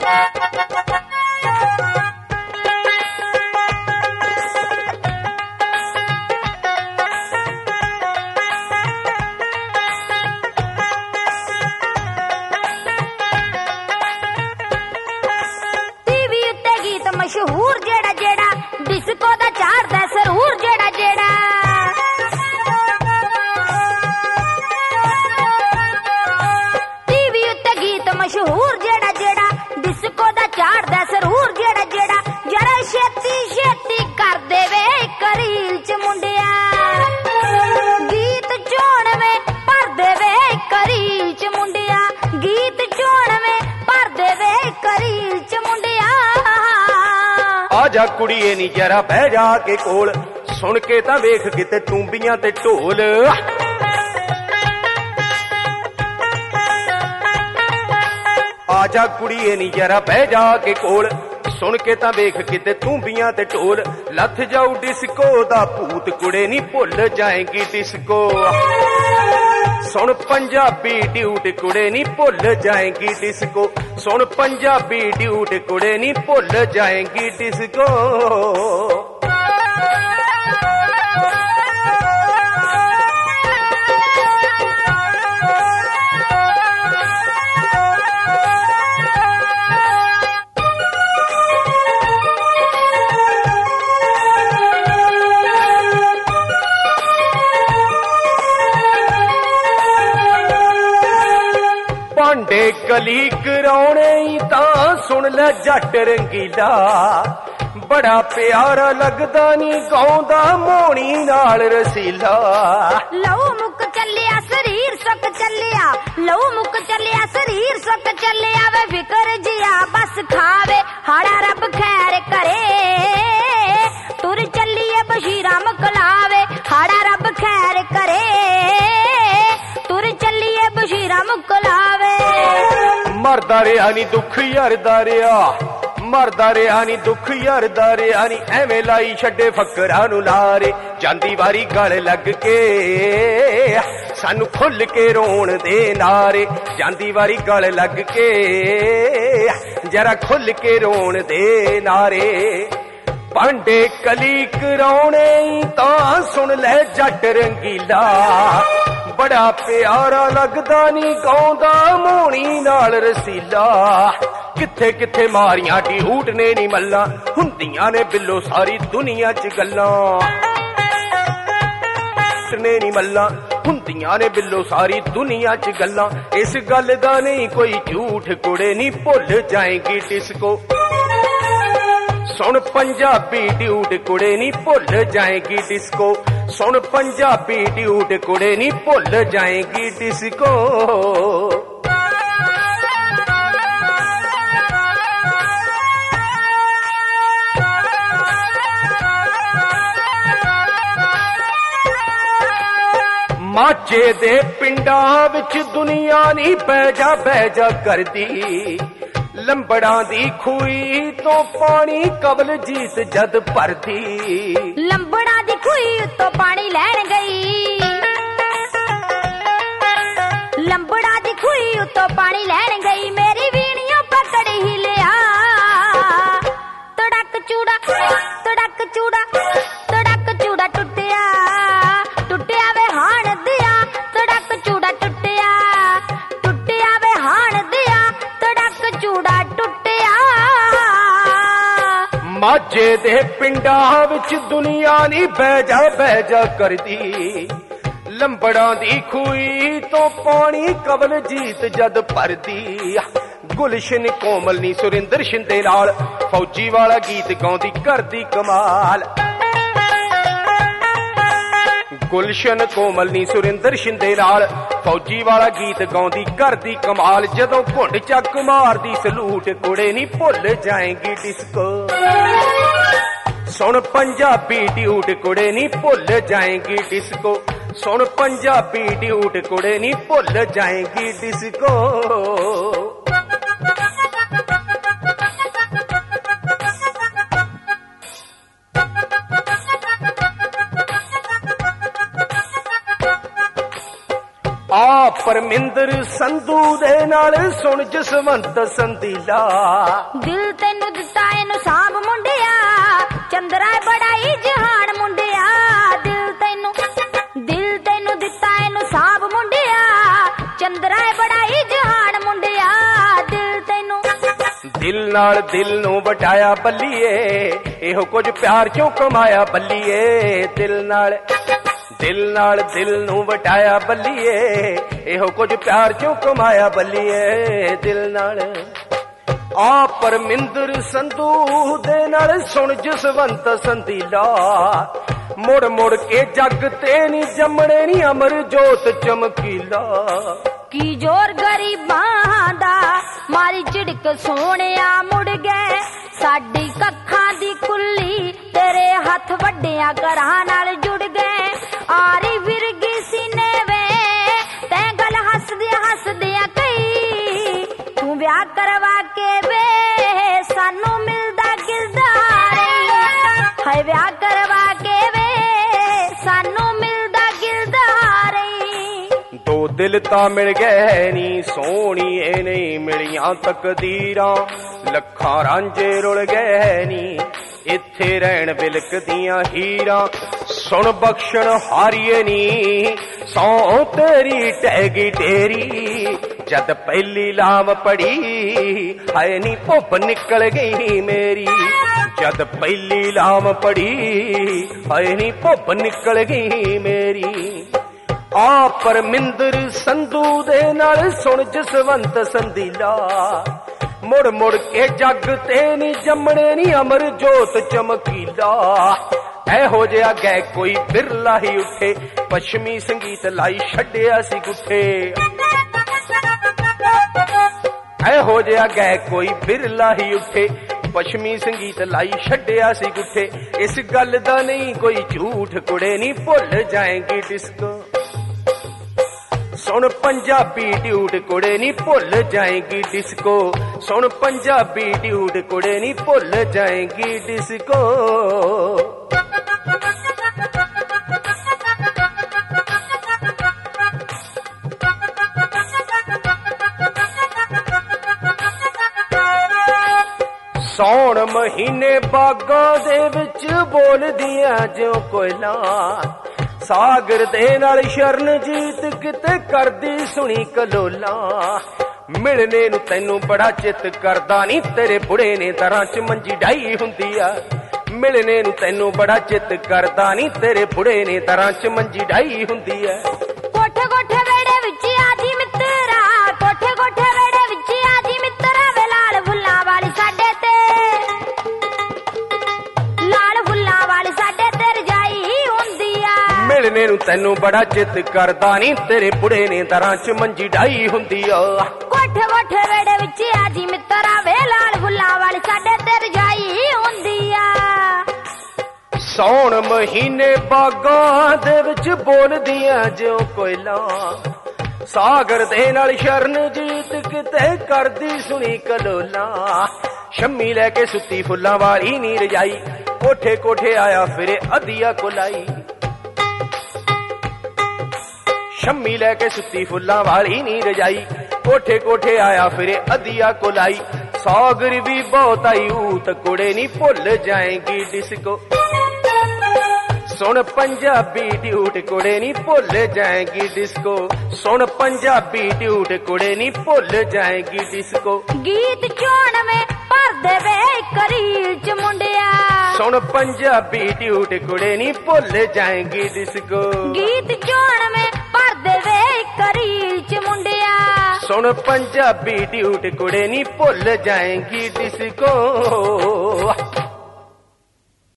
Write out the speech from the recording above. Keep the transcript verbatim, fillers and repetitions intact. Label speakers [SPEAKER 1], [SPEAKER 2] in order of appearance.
[SPEAKER 1] मशहूर जेड़ा जेड़ा डिस्को दा चाड़दा सरूर जेड़ा जेड़ा टीवी उत्ते गीत मशहूर जेड़ा जेड़ा डिस्को दा चाड़दा सरूर जेड़ा जेड़ा जरा छेती छेती कर देवे करील च मुंडिया गीत चोण में भर देवे करील च मुंडिया गीत चोण में भर देवे करील च मुंडिया
[SPEAKER 2] आजा कुड़िए नी जरा बह जा के कोल सुन के तां वेख किते टूंबियां ते ढोल आजा कुड़िए नी जरा बह जा के कोल सुन के तां वेख किते टूंबियां ते ढोल लथ जाऊ डिस्को दा भूत कुड़े नी भुल जाएगी डिस्को सुन पंजाबी ड्यूट कुड़े नी भुल जाएगी डिस्को सुन पंजाबी ड्यूट कुड़े नी भुल जाएगी डिस्को भांडे कली कराने तां सुन ले जट रंगीला बड़ा प्यारा लगदा नी गाउंदा मोणी नाल रसीला
[SPEAKER 1] लहू मुक चलिया शरीर सुक चलिया लहू मुक चलिया शरीर सुक चलिया वे फिकर जिया बस खावे हाड़ा रब खैर करे तुर चलिए बशीरा मुकलावे हाड़ा रब खैर करे तुर चलिए बशीरा मुकलावे
[SPEAKER 2] मरदा रेहा नी दुख यारदा रेहा मरदा रेहा नी दुख यारदा रेहा नी एवें लाई छड्डे फकरां नूं लारे जांदी वारी गल लग के सानू खुल के रोण दे नारे जांदी वारी गल लग के जरा खुल के रोण दे नारे भांडे कली कराने तां सुन ले जट रंगीला बड़ा प्यारा लगदा नी गाउंदा मोणी नाल रसीला किथे किथे मारियां ढूट ने नी मल्ला हुंदियां ने बिल्लो सारी दुनिया च गल्लां ने नी मल्ला हुंदियां ने बिल्लो सारी दुनिया च गल्लां इस गल दा नहीं कोई झूठ कुड़े नी भुल जाएगी डिस्को सुन पंजाबी ड्यूट कुड़े नी भुल जाएगी डिस्को सुन पंजाबी ड्यूट कुड़े नी भुल जाएगी डिस्को माचे दे पिंडा विच दुनिया नी बैजा बैजा करदी लंबड़ा दी खूही तो पानी कबल जीत जद भरती
[SPEAKER 1] लंबड़ा दी खूही तो पानी लैन गई लंबड़ा दी खूही तो पानी लैन गई मेरी वीणियों पकड़ ही लिया तड़क चूड़ा तड़क चूड़ा तड़क चूड़ा टुटिया टुटिया वे हाण दिया तड़क चूड़ा टुटिया टुटिया वे हाण दिया तड़क चूड़ा टुटिया
[SPEAKER 2] माझे दे पिंडा विच दुनिया नी बैजा बैजा करदी लंबड़ा दी खूही तो पानी कबल जीत जद भरदी गुलशन कोमल नी सुरिंदर शिंदे नाल फौजी वाला गीत गाउंदी करदी कमाल गुलशन कोमल नी सुरिंदर शिंदे नाल फौजी वाला गीत गाउंदी करदी कमाल जदों घुंड चक मारदी सलूट कुड़े नी भुल जाएगी डिस्को सुन पंजाबी ड्यूट कुड़े नी भुल जाएगी डिस्को सुन पंजाबी ड्यूट कुड़े नी भुल जाएगी डिस्को आप ਪਰਮਿੰਦਰ ਸੰਧੂ ਦੇ ਨਾਲ ਸੁਣ ਜਸਵੰਤ ਸੰਧੀਲਾ।
[SPEAKER 1] ਦਿਲ ਤੈਨੂੰ ਦਿੱਤਾ ਇਹਨੂੰ ਸਾਂਭ ਮੁੰਡਿਆ, ਚੰਦਰਾ ਬੜਾ ਹੀ ਜਹਾਨ ਮੁੰਡਿਆ। ਦਿਲ ਤੈਨੂੰ ਦਿਲ ਤੈਨੂੰ ਦਿੱਤਾ ਇਹਨੂੰ ਸਾਂਭ ਮੁੰਡਿਆ, ਚੰਦਰਾ ਬੜਾ ਹੀ ਜਹਾਨ ਮੁੰਡਿਆ। ਦਿਲ ਤੈਨੂੰ
[SPEAKER 2] ਦਿਲ ਨਾਲ ਦਿਲ ਨੂੰ ਵਟਾਇਆ ਬੱਲੀਏ, ਇਹੋ ਕੁਝ ਪਿਆਰ ਚੋਂ ਕਮਾਇਆ ਬੱਲੀਏ। ਦਿਲ ਨਾਲ ਦਿਲ ਨਾਲ ਦਿਲ ਨੂੰ ਵਟਾਇਆ ਬੱਲੀਏ, ਇਹੋ ਕੁਝ ਪਿਆਰ ਚੋਂ ਕਮਾਇਆ ਬੱਲੀਏ। ਦਿਲ ਨਾਲ ਆ ਪਰਮਿੰਦਰ ਸੰਧੂ ਦੇ ਨਾਲ ਸੁਣ ਜਸਵੰਤ ਸੰਧੀਲਾ। ਮੁੜ ਮੁੜ ਕੇ ਜੱਗ ਤੇ ਨੀ ਜੰਮਣੇ ਨੀ ਅਮਰ ਜੋਤ ਚਮਕੀਲਾ।
[SPEAKER 1] ਕੀ ਜੋਰ ਗਰੀਬਾਂ ਦਾ ਮਾਰੀ ਝਿੜਕ ਸੋਹਣਿਆ ਮੁੜ ਗਏ, ਸਾਡੀ ਕੱਖਾਂ ਦੀ ਕੁੱਲੀ ਤੇਰੇ ਹੱਥ ਵੱਡਿਆਂ ਘਰਾਂ ਨਾਲ ਜੁੜ ਗਏ। ਆਰੀ ਵਿਰਗੀ ਸੀਨੇ ਵੇ ਤੈਂ ਗੱਲ ਹੱਸਦਿਆਂ ਹੱਸਦਿਆਂ ਕਈ, ਤੂੰ ਵਿਆਹ ਕਰਵਾ ਕੇ ਵੇ ਸਾਨੂੰ ਮਿਲਦਾ ਗਿਲਦਾ ਰਹੀ। ਹਾਏ ਵਿਆਹ ਕਰਵਾ ਕੇ ਵੇ ਸਾਨੂੰ ਮਿਲਦਾ ਗਿਲਦਾ ਰਹੀ।
[SPEAKER 2] ਦੋ ਦਿਲ ਤਾਂ ਮਿਲ ਗਏ ਨੀ ਸੋਹਣੀਏ ਨਹੀਂ ਮਿਲੀਆਂ ਤਕਦੀਰਾਂ, ਲੱਖਾਂ ਰਾਂਝੇ ਰੁਲ ਗਏ ਨੀ ਇੱਥੇ ਰਹਿਣ ਬਿਲਕਦੀਆਂ ਹੀਰਾਂ। ਸੁਣ ਬਖਸ਼ਣ ਹਾਰੀਏ ਨੀ ਸੌ ਤੇਰੀ ਟਹਿਗੀ ਟੇਰੀ, ਜਦ ਪਹਿਲੀ ਲਾਮ ਪੜੀ ਹਾਏ ਨੀ ਭੁੱਬ ਨਿਕਲ ਗਈ ਮੇਰੀ। ਜਦ ਪਹਿਲੀ ਲਾਮ ਪੜੀ ਹਾਏ ਨੀ ਭੁੱਬ ਨਿਕਲ ਗਈ ਮੇਰੀ। ਆ ਪਰਮਿੰਦਰ ਸੰਧੂ ਦੇ ਨਾਲ ਸੁਣ ਜਸਵੰਤ ਸੰਧੀਲਾ। ਮੁੜ ਮੁੜ ਕੇ ਜੱਗ ਤੇ ਨੀ ਜੰਮਣੇ ਨੀ ਅਮਰ ਜੋਤ ਚਮਕੀਲਾ। ਇਹੋ ਜਿਹਾ ਗੈ ਕੋਈ ਬਿਰਲਾ ਹੀ ਉੱਠੇ, ਪੱਛਮੀ ਸੰਗੀਤ ਲਾਈ ਛੱਡਿਆ ਸੀ ਗੁੱਠੇ। ਇਹੋ ਜਿਹਾ ਗੈ ਕੋਈ ਬਿਰਲਾ ਹੀ ਉੱਠੇ, ਪੱਛਮੀ ਸੰਗੀਤ ਲਾਈ ਛੱਡਿਆ ਸੀ ਗੁੱਠੇ। ਇਸ ਗੱਲ ਦਾ ਨਹੀਂ ਕੋਈ ਝੂਠ ਕੁੜੇ ਨੀ ਭੁੱਲ ਜਾਏਗੀ ਡਿਸਕੋ। ਸੁਣ ਪੰਜਾਬੀ ਡਿਊਟ ਕੁੜੇ ਨੀ ਭੁੱਲ ਜਾਏਗੀ ਡਿਸਕੋ। ਸੁਣ ਪੰਜਾਬੀ ਡਿਊਟ ਕੁੜੇ ਨੀ ਭੁੱਲ ਜਾਏਗੀ ਡਿਸਕੋ। ਸੌਣ ਮਹੀਨੇ ਬਾਗਾਂ ਦੇ ਵਿੱਚ ਬੋਲਦੀਆਂ ਜਿਉਂ ਕੋਇਲਾਂ, ਸਾਗਰ ਦੇ ਨਾਲ ਸ਼ਰਨਜੀਤ ਕਿਤੇ ਕਰਦੀ ਸੁਣੀ ਕਲੋਲਾਂ। ਮਿਲਣੇ ਨੂੰ ਤੈਨੂੰ ਬੜਾ ਚਿੱਤ ਕਰਦਾ ਨੀ ਤੇਰੇ ਬੁੜੇ ਨੇ ਦਰਾਂ ਚ ਮੰਜੀ ਡਾਈ ਹੁੰਦੀ ਆ। ਮਿਲਣੇ ਨੂੰ ਤੈਨੂੰ ਬੜਾ ਚਿੱਤ ਕਰਦਾ ਨੀ ਤੇਰੇ ਬੁੜੇ ਨੇ ਦਰਾਂ ਚ ਮੰਜੀ ਡਾਈ ਹੁੰਦੀ ਆ।
[SPEAKER 1] ਕੋਠੇ ਕੋਠੇ ਵੇੜੇ ਵਿੱਚ ਆਜੀ ਮਿੱਤਰਾ, ਕੋਠੇ ਕੋਠੇ ਵੇੜੇ ਵਿੱਚ ਆਜੀ ਮਿੱਤਰਾ। ਵੇ ਲਾਲ ਫੁੱਲਾਂ ਵਾਲੀ ਸਾਡੇ ਤੇ, ਲਾਲ ਫੁੱਲਾਂ ਵਾਲੀ ਸਾਡੇ ਤੇ ਰਜਾਈ ਹੁੰਦੀ ਆ।
[SPEAKER 2] ਮਿਲਣੇ ਨੂੰ ਤੈਨੂੰ ਬੜਾ ਚਿੱਤ ਕਰਦਾ ਨੀ ਤੇਰੇ ਬੁੜੇ ਨੇ ਦਰਾਂ ਚ ਮੰਜੀ ਡਾਈ ਹੁੰਦੀ ਆ।
[SPEAKER 1] ਕੋਠੇ ਕੋਠੇ ਵੇੜੇ ਵਿੱਚ ਆਜੀ ਮਿੱਤਰਾ, ਵੇ ਲਾਲ ਫੁੱਲਾਂ ਵਾਲੀ ਸਾਡੇ ਤੇ ਰਜਾਈ ਹੁੰਦੀ ਆ।
[SPEAKER 2] ਸੌਣ ਮਹੀਨੇ ਬਾਗਾਂ ਦੇ ਵਿੱਚ ਬੋਲਦੀਆਂ ਜਿਉਂ ਕੋਇਲਾਂ, ਸਾਗਰ ਦੇ ਨਾਲ ਸ਼ਰਨਜੀਤ ਕਿਤੇ ਕਰਦੀ ਸੁਣੀ ਕਲੋਲਾਂ। ਸ਼ੰਮੀ ਲੈ ਕੇ ਸੁੱਤੀ ਫੁੱਲਾਂ ਵਾਲੀ ਨੀ ਰਜਾਈ, ਕੋਠੇ ਕੋਠੇ ਆਇਆ ਫਿਰੇ ਅਧੀਆ ਕੋਲਾਈ। ਸ਼ੰਮੀ ਲੈ ਕੇ ਸੁੱਤੀ ਫੁੱਲਾਂ ਵਾਲੀ ਨੀ ਰਜਾਈ, ਕੋਠੇ ਕੋਠੇ ਆਇਆ ਫਿਰੇ ਅਧੀਆ ਕੋਲਾਈ। ਸਾਗਰ ਵੀ ਬਹੁਤ ਆਈ ਊਤ ਕੁੜੇ ਨੀ ਭੁੱਲ ਜਾਏਗੀ ਡਿਸਕੋ। ਸੁਣ ਪੰਜਾਬੀ ਡਿਊਟ ਕੁੜੇ ਨੀ ਭੁੱਲ ਜਾਏਗੀ ਡਿਸਕੋ। ਸੁਣ ਪੰਜਾਬੀ ਡਿਊਟ ਕੁੜੇ ਨੀ ਭੁੱਲ ਜਾਏਗੀ ਡਿਸਕੋ।
[SPEAKER 1] ਗੀਤ ਚੋਣਵੇਂ ਭਰ ਦੇਵੇ ਕਰੀਲ ਚ ਮੁੰਡਿਆ।
[SPEAKER 2] ਸੁਣ ਪੰਜਾਬੀ ਡਿਊਟ ਕੁੜੇ ਨੀ ਭੁੱਲ ਜਾਏਗੀ ਡਿਸਕੋ।
[SPEAKER 1] ਗੀਤ ਚੋਣਵੇਂ ਭਰ ਦੇਵੇ ਕਰੀਲ ਚ ਮੁੰਡਿਆ।
[SPEAKER 2] ਸੁਣ ਪੰਜਾਬੀ ਡਿਊਟ ਕੁੜੇ ਨੀ ਭੁੱਲ ਜਾਏਗੀ ਡਿਸਕੋ।